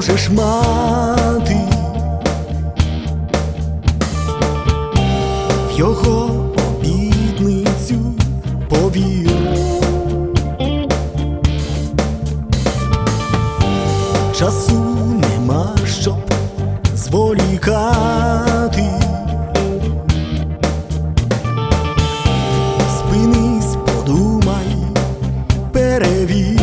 можеш мати, в його обітницю повір. Часу нема, щоб зволікати. Спинись, подумай, перевір.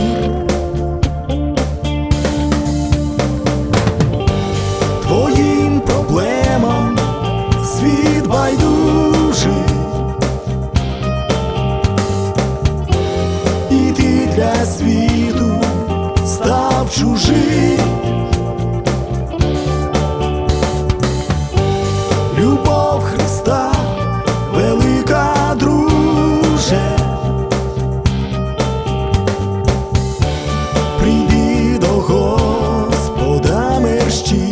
Твоїм проблемам світ байдужий, і ти для світу став чужий. Любов Христа велика, друже, прийди до Господа мерщій.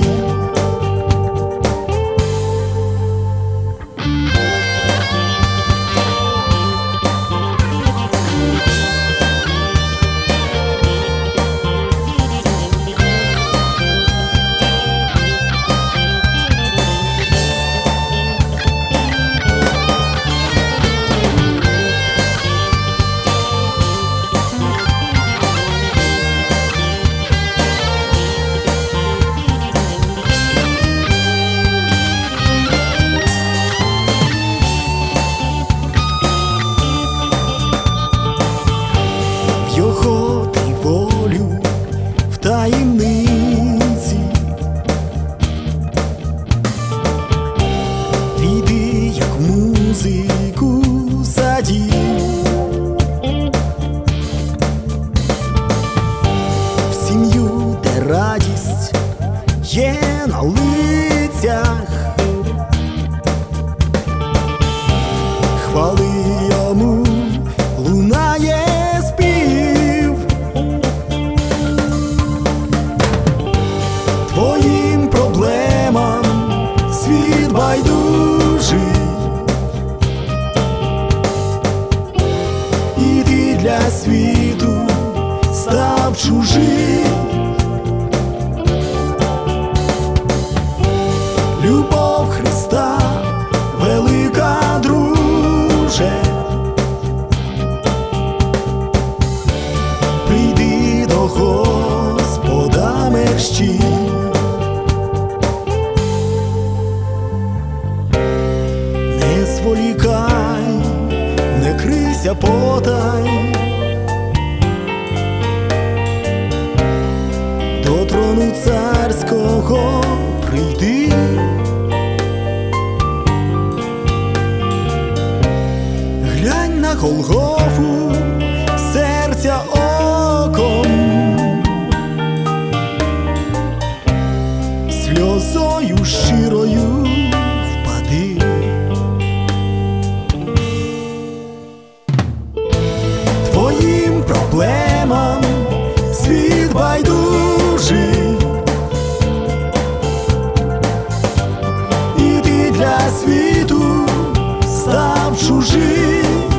Його ти волю в таємниці, війди, як в музику задій. В сім'ю, де радість є на лицях, хвали йому лунає спів. Твоїм проблемам світ байдужий, і ти для світу став чужий. Любов Христа велика, друже, прийди до Господа мерщій. Не зволікай, не крийся потай, до трону царського прийди. Глянь на Голгофу серця оком, сльозою щирою впади. Твоїм проблемам світ байдужий, і ти для світу став чужий.